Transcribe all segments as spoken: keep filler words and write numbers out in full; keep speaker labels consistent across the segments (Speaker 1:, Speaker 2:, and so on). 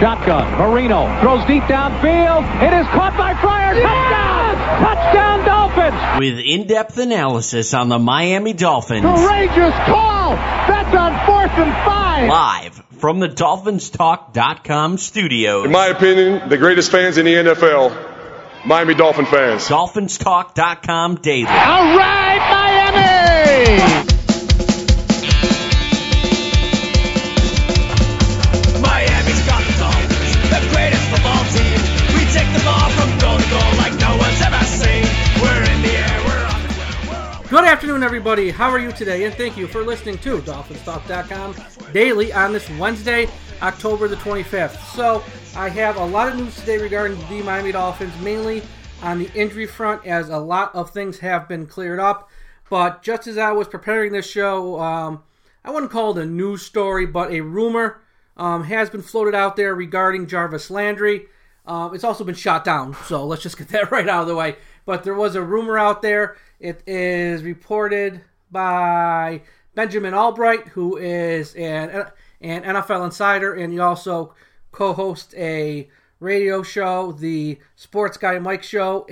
Speaker 1: Shotgun. Marino throws deep downfield. It is caught by Fryer. Touchdown! Touchdown Dolphins!
Speaker 2: With in-depth analysis on the Miami Dolphins.
Speaker 1: Courageous call! That's on fourth and five!
Speaker 2: Live from the Dolphins Talk dot com studios.
Speaker 3: In my opinion, the greatest fans in the N F L, Miami Dolphin fans.
Speaker 2: Dolphins Talk dot com daily.
Speaker 1: All right, Miami!
Speaker 4: Miami's got the Dolphins, the greatest football team. We take the ball from goal to goal like no one's ever seen. We're in the air, we're on the ground, we're on the
Speaker 5: Good afternoon, everybody. How are you today? And thank you for listening to Dolphins Talk dot com daily on this Wednesday, October the twenty-fifth. So, I have a lot of news today regarding the Miami Dolphins, mainly on the injury front, as a lot of things have been cleared up. But just as I was preparing this show, um, I wouldn't call it a news story, but a rumor um, has been floated out there regarding Jarvis Landry. Um, it's also been shot down, so let's just get that right out of the way. But there was a rumor out there. It is reported by Benjamin Albright, who is an, an N F L insider, and he also co-hosts a radio show, the Sports Guy Mike Show,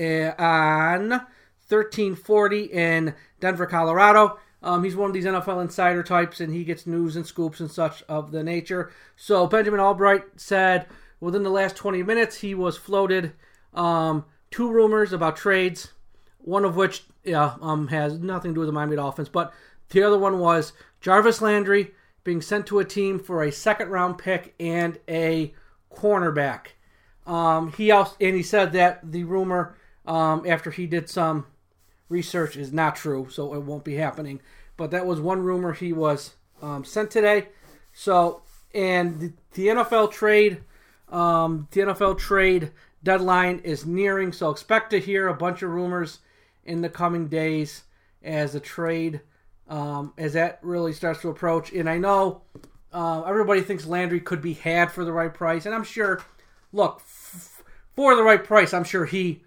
Speaker 5: on thirteen forty in Denver, Colorado. Um, he's one of these N F L insider types, and he gets news and scoops and such of the nature. So Benjamin Albright said within the last twenty minutes, he was floated um, two rumors about trades, one of which yeah, um, has nothing to do with the Miami Dolphins, but the other one was Jarvis Landry being sent to a team for a second-round pick and a cornerback. Um, he also and he said that the rumor, um, after he did some research, is not true, so it won't be happening. But that was one rumor he was um, sent today. So, and the, the N F L trade, um, the N F L trade deadline is nearing. So expect to hear a bunch of rumors in the coming days as the trade, um, as that really starts to approach. And I know uh, everybody thinks Landry could be had for the right price, and I'm sure. Look, f- for the right price, I'm sure he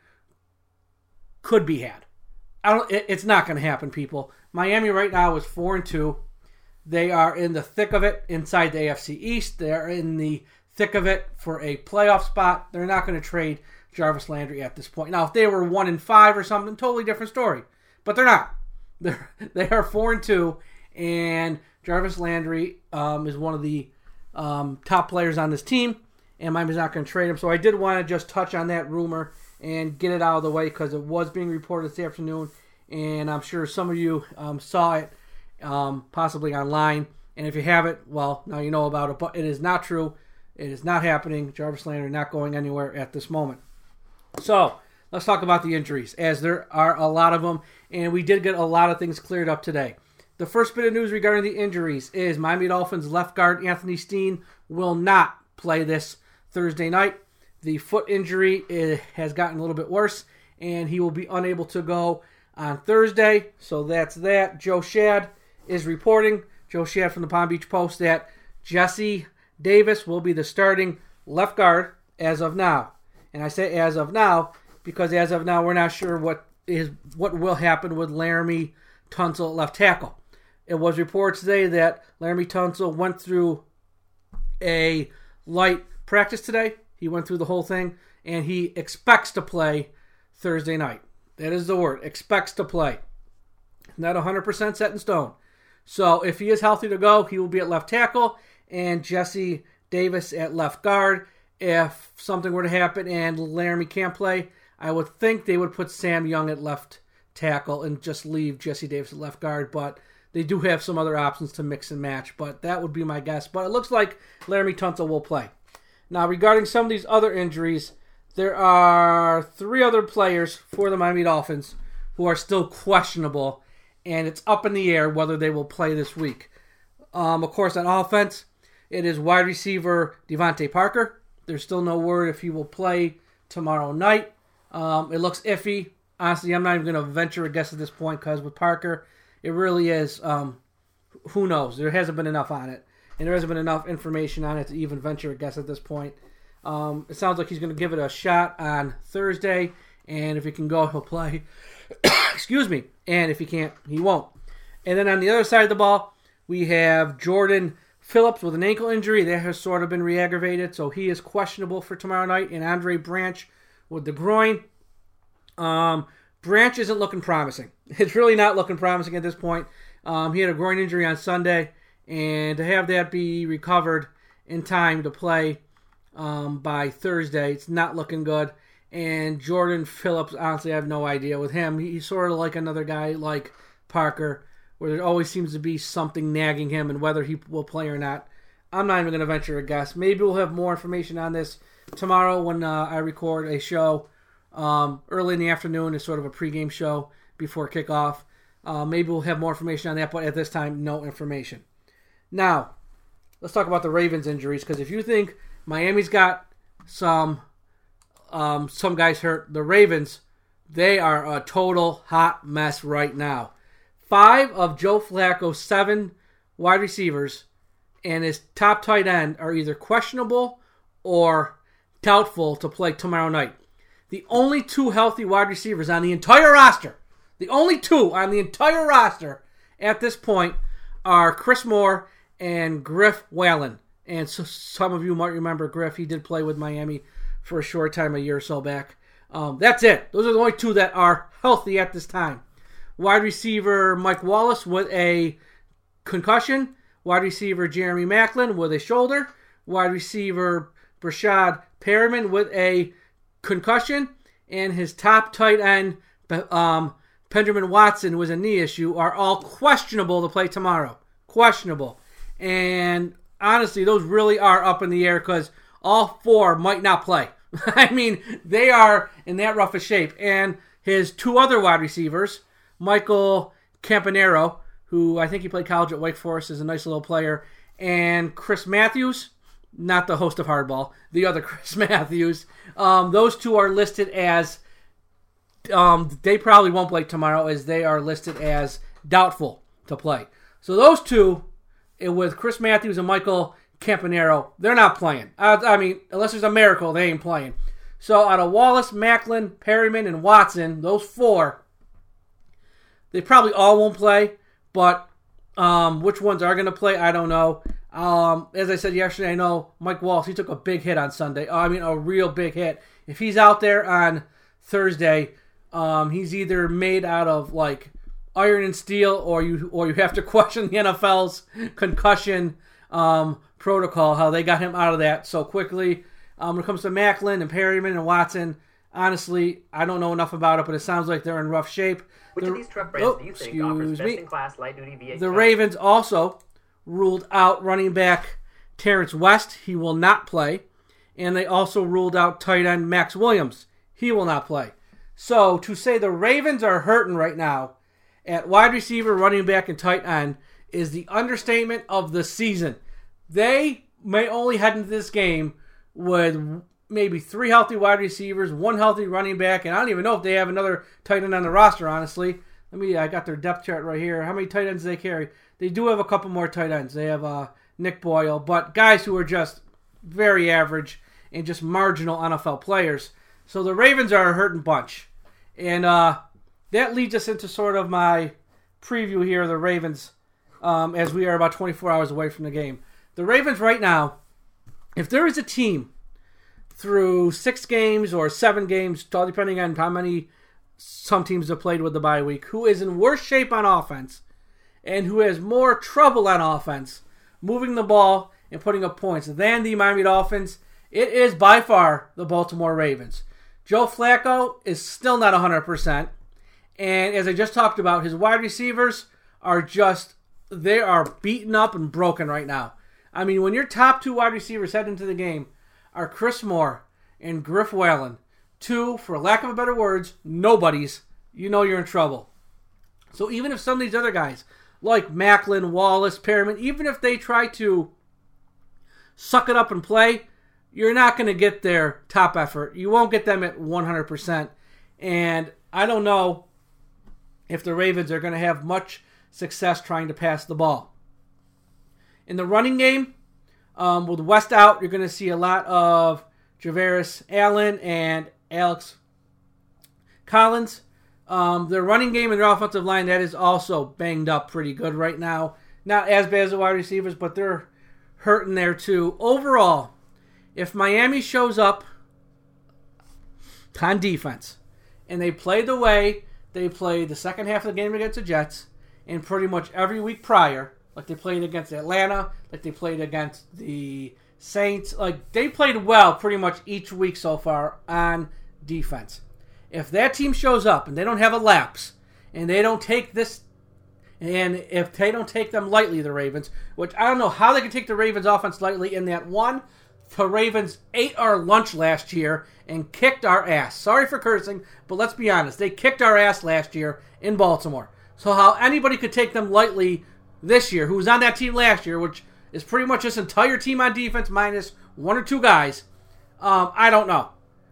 Speaker 5: could be had. I don't. It, it's not going to happen, people. Miami right now is four and two. They are in the thick of it inside the A F C East. They are in the thick of it for a playoff spot. They're not going to trade Jarvis Landry at this point. Now, if they were one and five or something, totally different story. But they're not. They're they are four and two, and Jarvis Landry um, is one of the um, top players on this team. And Miami's not going to trade him. So I did want to just touch on that rumor and get it out of the way because it was being reported this afternoon. And I'm sure some of you um, saw it um, possibly online. And if you haven't, well, now you know about it. But it is not true. It is not happening. Jarvis Landry not going anywhere at this moment. So let's talk about the injuries, as there are a lot of them. And we did get a lot of things cleared up today. The first bit of news regarding the injuries is Miami Dolphins left guard Anthony Steen will not play this Thursday night. The foot injury is, has gotten a little bit worse, and he will be unable to go on Thursday. So that's that. Joe Schad is reporting, Joe Schad from the Palm Beach Post, that Jesse Davis will be the starting left guard as of now. And I say as of now because as of now we're not sure what is what will happen with Laramie Tunsil at left tackle. It was reported today that Laramie Tunsil went through a light practice today. He went through the whole thing, and he expects to play Thursday night. That is the word, expects to play. Not one hundred percent set in stone. So if he is healthy to go, he will be at left tackle, and Jesse Davis at left guard. If something were to happen and Laramie can't play, I would think they would put Sam Young at left tackle and just leave Jesse Davis at left guard, but they do have some other options to mix and match, but that would be my guess. But it looks like Laramie Tunsil will play. Now, regarding some of these other injuries, there are three other players for the Miami Dolphins who are still questionable, and it's up in the air whether they will play this week. Um, of course, on offense, it is wide receiver Devontae Parker. There's still no word if he will play tomorrow night. Um, it looks iffy. Honestly, I'm not even going to venture a guess at this point because with Parker, it really is, um, who knows? There hasn't been enough on it. And there hasn't been enough information on it to even venture a guess at this point. Um, it sounds like he's going to give it a shot on Thursday, and if he can go, he'll play. Excuse me. And if he can't, he won't. And then on the other side of the ball, we have Jordan Phillips with an ankle injury. That has sort of been re-aggravated, so he is questionable for tomorrow night. And Andre Branch with the groin. Um, Branch isn't looking promising. It's really not looking promising at this point. Um, he had a groin injury on Sunday, and to have that be recovered in time to play um, by Thursday, it's not looking good. And Jordan Phillips, honestly, I have no idea with him. He's sort of like another guy like Parker, where there always seems to be something nagging him, and whether he will play or not, I'm not even going to venture a guess. Maybe we'll have more information on this tomorrow when uh, I record a show um, early in the afternoon. It's sort of a pregame show before kickoff. Uh, maybe we'll have more information on that, but at this time, no information. Now, let's talk about the Ravens injuries, because if you think Miami's got some um, some guys hurt, the Ravens, they are a total hot mess right now. Five of Joe Flacco's seven wide receivers and his top tight end are either questionable or doubtful to play tomorrow night. The only two healthy wide receivers on the entire roster, the only two on the entire roster at this point are Chris Moore and Griff Whalen. And so some of you might remember Griff. He did play with Miami for a short time a year or so back. Um, that's it. Those are the only two that are healthy at this time. Wide receiver Mike Wallace with a concussion. Wide receiver Jeremy Maclin with a shoulder. Wide receiver Brashad Perriman with a concussion. And his top tight end, um, Benjamin Watson, with a knee issue, are all questionable to play tomorrow. Questionable. And honestly, those really are up in the air because all four might not play. I mean, they are in that rough a shape. And his two other wide receivers, Michael Campanaro, who I think he played college at Wake Forest, is a nice little player, and Chris Matthews, not the host of Hardball, the other Chris Matthews. Um, those two are listed as, um, they probably won't play tomorrow, as they are listed as doubtful to play. So those two, with Chris Matthews and Michael Campanaro, they're not playing. Uh, I mean, unless there's a miracle, they ain't playing. So out of Wallace, Maclin, Perryman, and Watson, those four, they probably all won't play, but um, which ones are going to play, I don't know. Um, as I said yesterday, I know Mike Wallace, he took a big hit on Sunday. I mean, a real big hit. If he's out there on Thursday, um, he's either made out of like iron and steel, or you or you have to question the N F L's concussion um, protocol, how they got him out of that so quickly. Um, when it comes to Maclin and Perryman and Watson, honestly, I don't know enough about it, but it sounds like they're in rough shape.
Speaker 6: Which
Speaker 5: the,
Speaker 6: of these truck brands
Speaker 5: oh,
Speaker 6: do you think offers best-in-class light-duty V eight
Speaker 5: The
Speaker 6: trucks?
Speaker 5: Ravens also ruled out running back Terrence West. He will not play. And they also ruled out tight end Max Williams. He will not play. So to say the Ravens are hurting right now at wide receiver, running back, and tight end is the understatement of the season. They may only head into this game with maybe three healthy wide receivers, one healthy running back, and I don't even know if they have another tight end on the roster, honestly. Let me, I got their depth chart right here. How many tight ends do they carry? They do have a couple more tight ends. They have uh, Nick Boyle, but guys who are just very average and just marginal N F L players. So the Ravens are a hurting bunch. And uh, that leads us into sort of my preview here of the Ravens um, as we are about twenty-four hours away from the game. The Ravens right now, if there is a team through six games or seven games, all depending on how many some teams have played with the bye week, who is in worse shape on offense and who has more trouble on offense moving the ball and putting up points than the Miami Dolphins, it is by far the Baltimore Ravens. Joe Flacco is still not one hundred percent. And as I just talked about, his wide receivers are just, they are beaten up and broken right now. I mean, when your top two wide receivers head into the game are Chris Moore and Griff Whalen, two, for lack of better words, nobodies, you know you're in trouble. So even if some of these other guys, like Maclin, Wallace, Perriman, even if they try to suck it up and play, you're not going to get their top effort. You won't get them at one hundred percent. And I don't know if the Ravens are going to have much success trying to pass the ball. In the running game, um, with West out, you're going to see a lot of Javaris Allen and Alex Collins. Um, their running game and their offensive line, that is also banged up pretty good right now. Not as bad as the wide receivers, but they're hurting there too. Overall, if Miami shows up on defense and they play the way they played the second half of the game against the Jets and pretty much every week prior, like they played against Atlanta, like they played against the Saints, like they played well pretty much each week so far on defense. If that team shows up and they don't have a lapse and they don't take this, and if they don't take them lightly, the Ravens, which I don't know how they can take the Ravens offense lightly in that one, the Ravens ate our lunch last year and kicked our ass. Sorry for cursing, but let's be honest. They kicked our ass last year in Baltimore. So how anybody could take them lightly this year, who was on that team last year, which is pretty much this entire team on defense minus one or two guys, um, I don't know.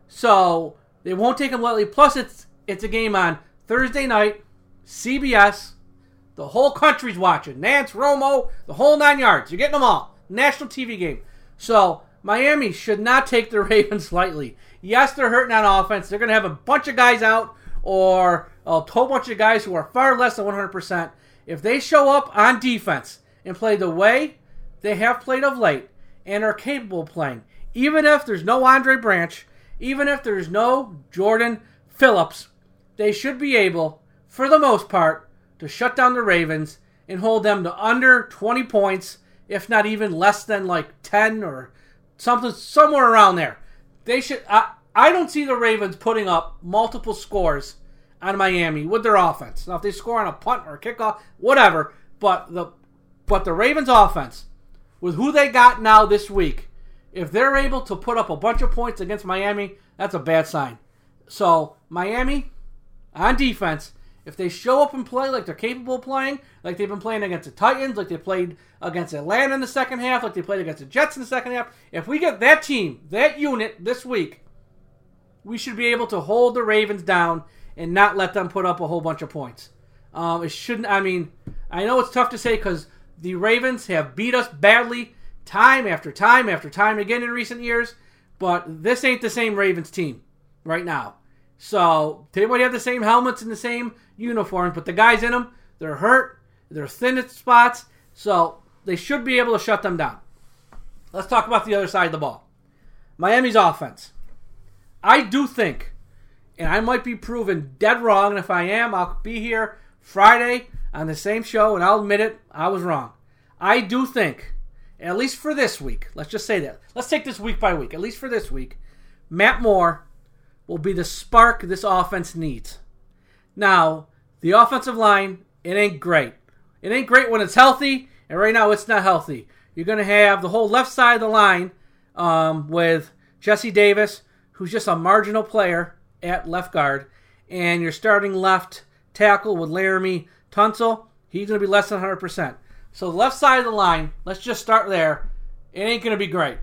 Speaker 5: So they won't take them lightly. Plus, it's it's a game on Thursday night, C B S. The whole country's watching. Nance, Romo, the whole nine yards. You're getting them all. National T V game. So Miami should not take the Ravens lightly. Yes, they're hurting on offense. They're going to have a bunch of guys out or a whole bunch of guys who are far less than one hundred percent. If they show up on defense and play the way they have played of late and are capable of playing, even if there's no Andre Branch, even if there's no Jordan Phillips, they should be able, for the most part, to shut down the Ravens and hold them to under twenty points, if not even less than like ten or something, somewhere around there. They should. I, I don't see the Ravens putting up multiple scores on Miami with their offense. Now, if they score on a punt or a kickoff, whatever. But the but the Ravens' offense, with who they got now this week, if they're able to put up a bunch of points against Miami, that's a bad sign. So Miami, on defense, if they show up and play like they're capable of playing, like they've been playing against the Titans, like they played against Atlanta in the second half, like they played against the Jets in the second half, if we get that team, that unit this week, we should be able to hold the Ravens down and not let them put up a whole bunch of points. Um, it shouldn't, I mean, I know it's tough to say because the Ravens have beat us badly time after time after time again in recent years, but this ain't the same Ravens team right now. So they might have the same helmets and the same uniforms, but the guys in them, they're hurt, they're thin at spots, so they should be able to shut them down. Let's talk about the other side of the ball. Miami's offense. I do think, and I might be proven dead wrong, and if I am, I'll be here Friday on the same show, and I'll admit it, I was wrong. I do think, at least for this week, let's just say that. Let's take this week by week. At least for this week, Matt Moore will be the spark this offense needs. Now, the offensive line, it ain't great. It ain't great when it's healthy, and right now it's not healthy. You're going to have the whole left side of the line um, with Jesse Davis, who's just a marginal player at left guard, and your starting left tackle with Laramie Tunsil, he's going to be less than one hundred percent. So the left side of the line, let's just start there, it ain't going to be great.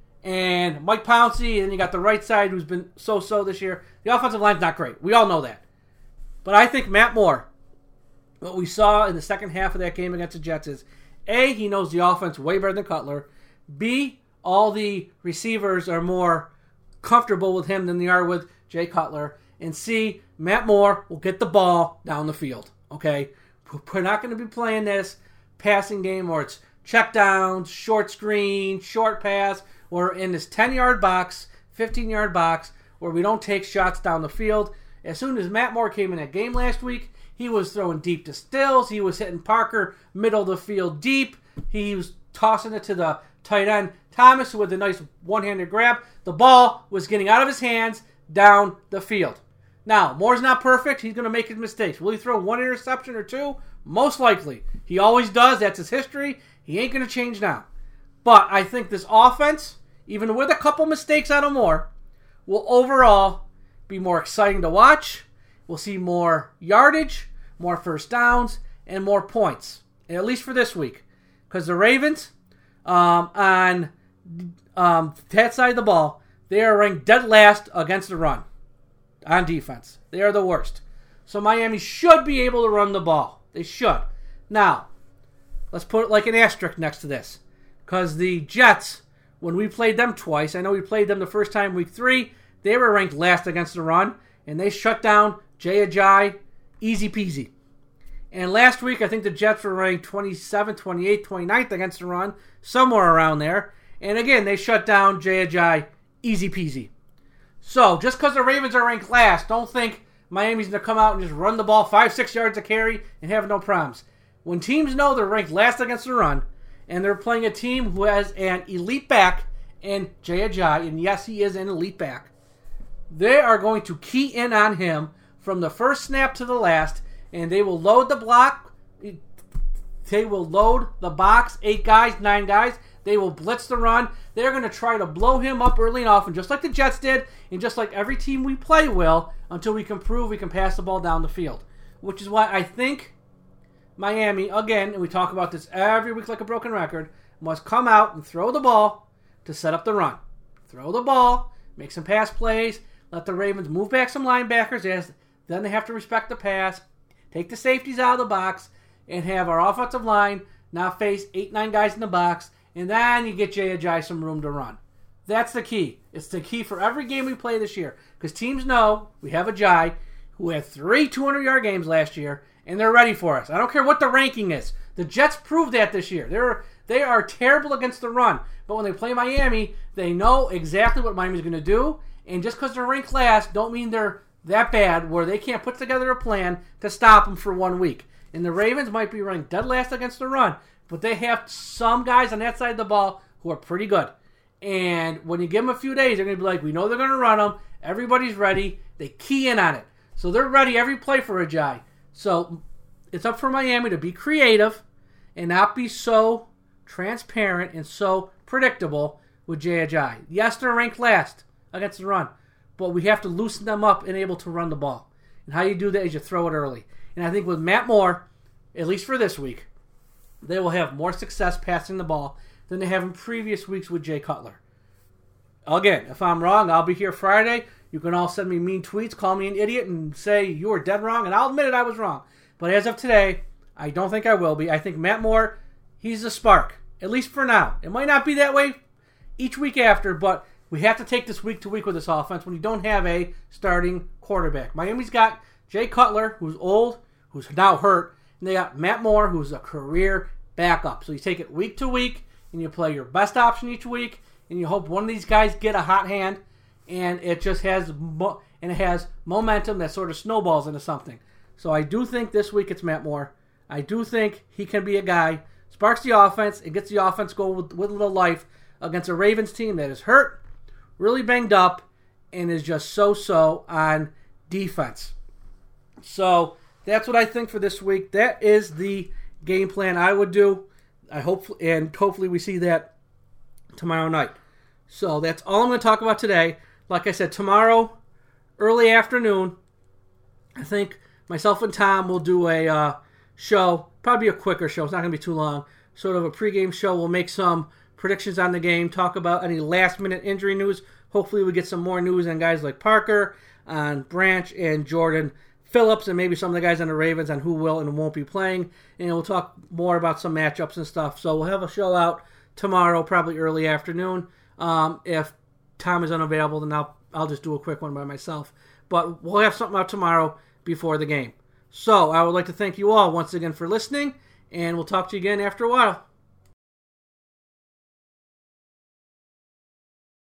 Speaker 5: And Mike Pouncey, and then you got the right side who's been so-so this year. The offensive line's not great. We all know that. But I think Matt Moore, what we saw in the second half of that game against the Jets is, A, he knows the offense way better than Cutler. B, all the receivers are more comfortable with him than they are with Jay Cutler. And C, Matt Moore will get the ball down the field. Okay? We're not going to be playing this passing game where it's checkdowns, short screen, short pass. We're in this ten-yard box, fifteen-yard box, where we don't take shots down the field. As soon as Matt Moore came in that game last week, he was throwing deep to Stills. He was hitting Parker middle of the field deep. He was tossing it to the tight end Thomas with a nice one-handed grab. The ball was getting out of his hands down the field. Now, Moore's not perfect. He's going to make his mistakes. Will he throw one interception or two? Most likely. He always does. That's his history. He ain't going to change now. But I think this offense, even with a couple mistakes out of Moore, will overall be more exciting to watch. We'll see more yardage, more first downs, and more points, at least for this week. Because the Ravens, um, on um, that side of the ball, they are ranked dead last against the run on defense. They are the worst. So Miami should be able to run the ball. They should. Now, let's put like an asterisk next to this. Because the Jets, when we played them twice, I know we played them the first time week three, they were ranked last against the run, and they shut down Jay Ajayi easy peasy. And last week, I think the Jets were ranked twenty-seventh, twenty-eighth, twenty-ninth against the run, somewhere around there. And again, they shut down Jay Ajayi, easy peasy. So, just because the Ravens are ranked last, don't think Miami's going to come out and just run the ball five, six yards a carry and have no problems. When teams know they're ranked last against the run, and they're playing a team who has an elite back, and Jay Ajayi, and yes, he is an elite back, they are going to key in on him from the first snap to the last, and they will load the block. They will load the box, eight guys, nine guys. They will blitz the run. They're going to try to blow him up early and often, just like the Jets did, and just like every team we play will, until we can prove we can pass the ball down the field. Which is why I think Miami, again, and we talk about this every week like a broken record, must come out and throw the ball to set up the run. Throw the ball, make some pass plays, let the Ravens move back some linebackers. As then they have to respect the pass, take the safeties out of the box, and have our offensive line not face eight, nine guys in the box, and then you get Jay Ajayi some room to run. That's the key. It's the key for every game we play this year. Because teams know we have Ajayi, who had three two hundred-yard games last year, and they're ready for us. I don't care what the ranking is. The Jets proved that this year. They're, they are terrible against the run. But when they play Miami, they know exactly what Miami's going to do. And just because they're ranked last, don't mean they're that bad where they can't put together a plan to stop them for one week. And the Ravens might be ranked dead last against the run, but they have some guys on that side of the ball who are pretty good. And when you give them a few days, they're going to be like, we know they're going to run them. Everybody's ready. They key in on it. So they're ready every play for Ajayi. So it's up for Miami to be creative and not be so transparent and so predictable with Jay Ajayi. Yes, they're ranked last against the run, but we have to loosen them up and able to run the ball. And how you do that is you throw it early. And I think with Matt Moore, at least for this week, they will have more success passing the ball than they have in previous weeks with Jay Cutler. Again, if I'm wrong, I'll be here Friday. You can all send me mean tweets, call me an idiot, and say you were dead wrong, and I'll admit it, I was wrong. But as of today, I don't think I will be. I think Matt Moore, he's a spark, at least for now. It might not be that way each week after, but we have to take this week to week with this offense when you don't have a starting quarterback. Miami's got Jay Cutler, who's old, who's now hurt, and they got Matt Moore, who's a career backup. So you take it week to week, and you play your best option each week, and you hope one of these guys get a hot hand, and it just has mo- and it has momentum that sort of snowballs into something. So I do think this week it's Matt Moore. I do think he can be a guy, sparks the offense, and gets the offense going with, with a little life against a Ravens team that is hurt, really banged up, and is just so-so on defense. So that's what I think for this week. That is the game plan I would do. I hope, and hopefully we see that tomorrow night. So that's all I'm going to talk about today. Like I said, tomorrow, early afternoon, I think myself and Tom will do a uh, show, probably a quicker show. It's not going to be too long. Sort of a pregame show. We'll make some predictions on the game, talk about any last-minute injury news. Hopefully we get some more news on guys like Parker, on Branch, and Jordan Phillips, and maybe some of the guys on the Ravens on who will and won't be playing. And we'll talk more about some matchups and stuff. So we'll have a show out tomorrow, probably early afternoon. Um, if Tom is unavailable, then I'll, I'll just do a quick one by myself. But we'll have something out tomorrow before the game. So I would like to thank you all once again for listening, and we'll talk to you again after a while.